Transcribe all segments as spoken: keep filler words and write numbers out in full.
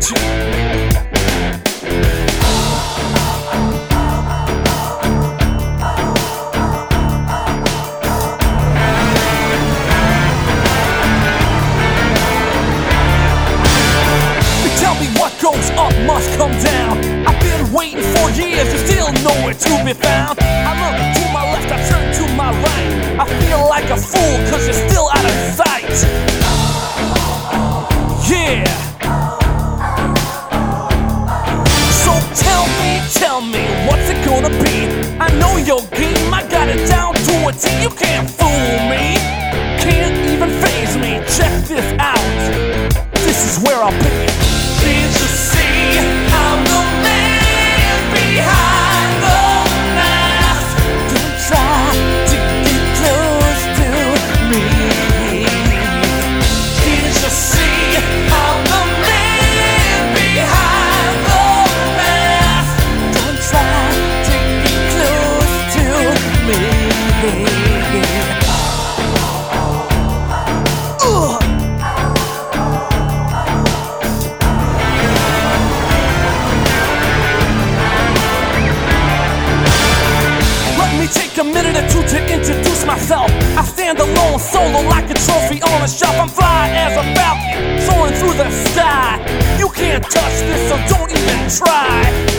Tell me what goes up must come down. I've been waiting for years, you still nowhere to be found. I look to my left, I turn to my right. I feel like a fool cause you're still out of sight. Yeah. So tell me, tell me, what's it gonna be? I know your game, I got it down to a T. You can't fool me, can't even faze me. Check this out, this is where I'll be. Can't you see I'm the man behind the mask? Don't try to get close to me. Can't you see I'm the man behind the mask? Don't try to get close to me. Ugh. Take a minute or two to introduce myself. I stand alone, solo like a trophy on a shelf. I'm fly as a falcon, soaring through the sky. You can't touch this, so don't even try.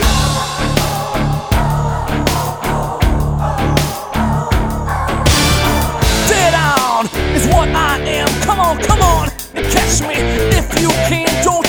Dead on is what I am. Come on, come on, and catch me if you can. Don't